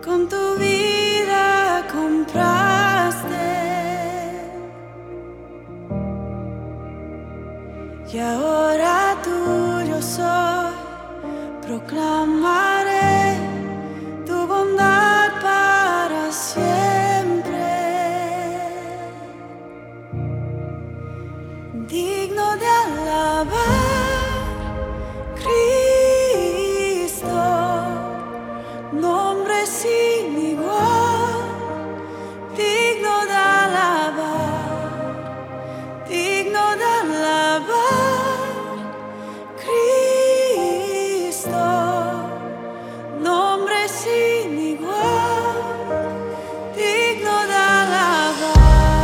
con tu vida compraste, y ahora tuyo soy. Proclamaré tu bondad para siempre, digno de alabar, Cristo, nombre sin igual, digno de alabar, digno de alabar, Cristo, nombre sin igual, digno de alabar.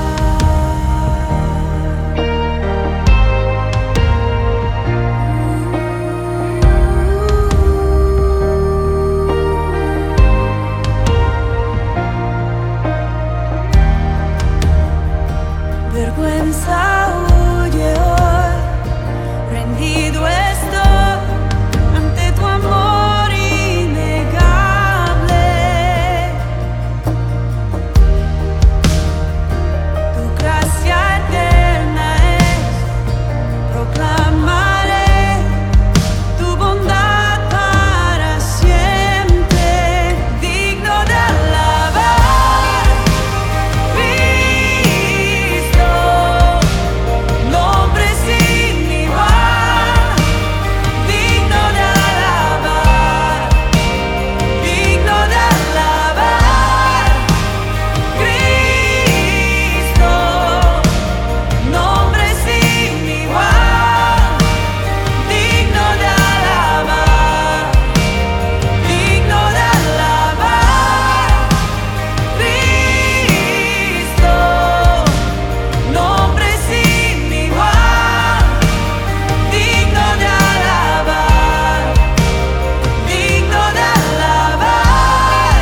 Vergüenza huye hoy, rendido estoy ante tu amor innegable. Tu gracia eterna es, proclamaré tu bondad para siempre, digno de alabar, Cristo, nombre sin igual, digno de alabar, digno de alabar, Cristo, nombre sin igual, digno de alabar, digno de alabar, Cristo, nombre sin igual, digno de alabar, digno de alabar,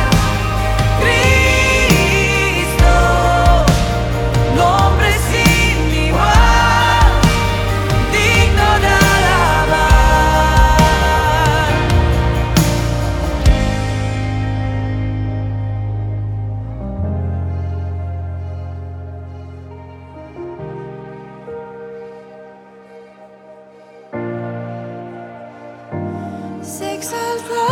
Cristo, nombre sin igual, digno de alabar. Se exalta